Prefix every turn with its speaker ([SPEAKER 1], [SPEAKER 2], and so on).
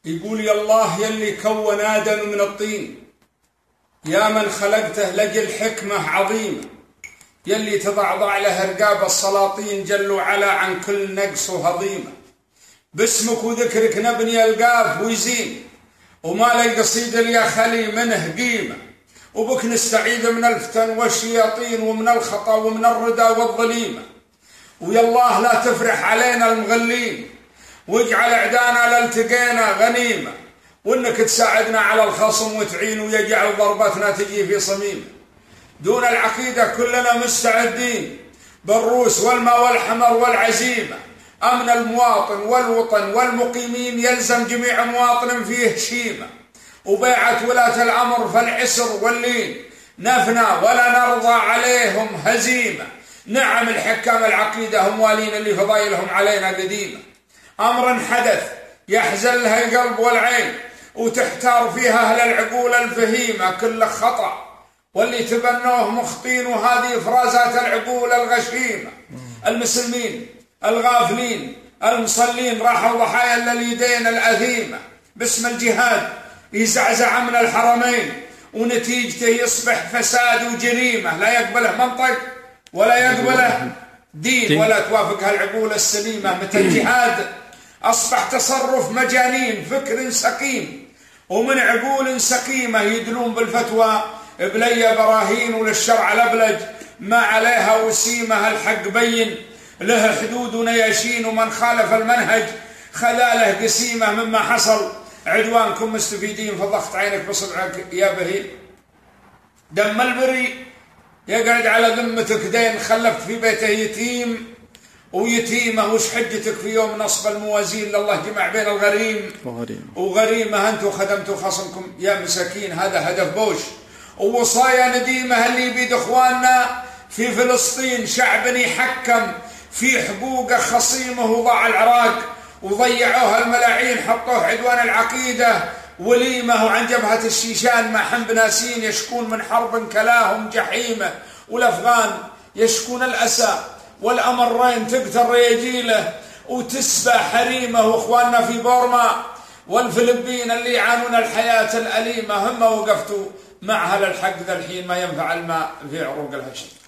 [SPEAKER 1] يقول: يا الله يلي كون آدم من الطين، يا من خلقته لجل حكمة عظيمة، يلي تضعضع له رقاب السلاطين جل وعلا عن كل نقص وهضيمة. باسمك وذكرك نبني القاف ويزين، وما لي قصيد يا خلي منه قيمة. وبك نستعيذ من الفتن والشياطين ومن الخطا ومن الردى والظليمة. ويا الله لا تفرح علينا المغلين، واجعل اعدانا لالتقينا غنيمة، وانك تساعدنا على الخصم وتعين، ويجعل ضربتنا تجي في صميمة. دون العقيدة كلنا مستعدين، بالروس والماء والحمر والعزيمة. أمن المواطن والوطن والمقيمين يلزم جميع مواطن فيه شيمة، وبيعة ولاة الأمر فالعسر واللين، نفنى ولا نرضى عليهم هزيمة. نعم الحكام العقيدة هم والين اللي فضايلهم علينا قديمة. أمر حدث يحزن لها القلب والعين، وتحتار فيها أهل العقول الفهيمة كل خطأ، واللي تبنوه مخطين، وهذه إفرازات العقول الغشيمة. المسلمين الغافلين المصلين راحوا ضحايا اليدين الأثيمة، باسم الجهاد يزعزع من الحرمين، ونتيجته يصبح فساد وجريمة، لا يقبله منطق ولا يقبله دين ولا توافقها العقول السليمة. متى الجهاد أصبح تصرف مجانين، فكر سقيم، ومن عقول سقيمة يدلون بالفتوى بلي براهين، وللشرع الأبلج ما عليها وسيمة. الحق بين له حدود ونياشين، ومن خالف المنهج خلاله قسيمة. مما حصل عدوانكم مستفيدين، فضغط عينك بصبعك يا بهيم. دم البري يقعد على ذمتك دين، خلفت في بيته يتيم ويتيمة، وش حجتك في يوم نصب الموازين؟ لله جمع بين الغريم وغريمة. أنتم خدمتوا خصمكم يا مساكين، هذا هدف بوش ووصايا نديمة. اللي بيد إخواننا في فلسطين شعب يحكم في حقوقه خصيمه، وضاع العراق وضيعوها الملاعين، حطوه عدوان العقيدة وليمة. وعن جبهة الشيشان مع حنب ناسين يشكون من حرب كلاهم جحيمة، والأفغان يشكون الأسى والأمرين تقتل رياجيله وتسبى حريمه. وإخواننا في بورما والفلبين اللي يعانون الحياة الأليمة، هم وقفتوا معها للحق ذا الحين ما ينفع الماء في عروق الهشيم.